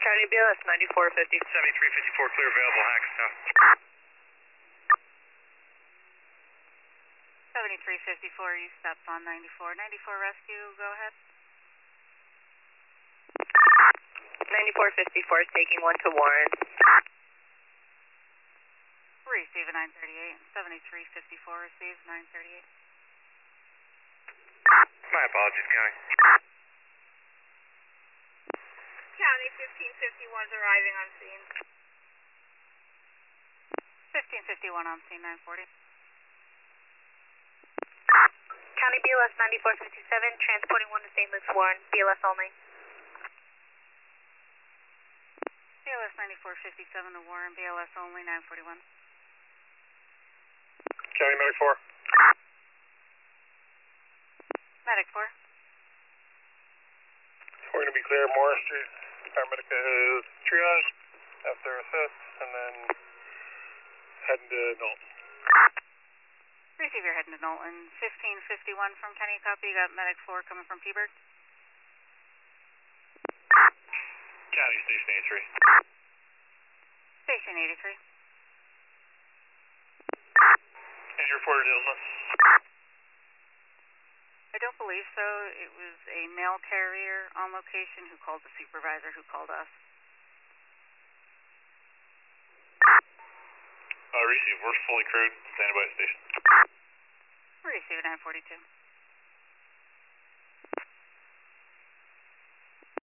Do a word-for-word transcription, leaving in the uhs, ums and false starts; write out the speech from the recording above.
County B L S ninety-four fifty. seventy-three fifty-four, clear available, Hackettstown. seventy-three fifty-four, you stopped on ninety-four. ninety-four rescue, go ahead. ninety-four fifty-four is taking one to Warren. Receive a nine thirty-eight. seventy-three fifty-four receives nine thirty-eight. My apologies, County. County fifteen fifty-one is arriving on scene. fifteen fifty-one on scene, nine forty. County B L S ninety-four fifty-seven, transporting one to Saint Luke's Warren, B L S only. B L S ninety-four fifty-seven to Warren, B L S only, nine forty-one. County Medic four. Medic four. We're going to be clear of Morris Street. Paramedic is triage, after assist, and then heading to Knowlton. Receive your heading to Knowlton. fifteen fifty-one from Kenny, copy. You got Medic four coming from Peaburg. County Station eighty-three. Station eighty-three. Any reported illness? I don't believe so. It was a mail carrier on location who called the supervisor who called us. Uh, receive. We're fully crewed. Standing by station. Receive nine forty-two.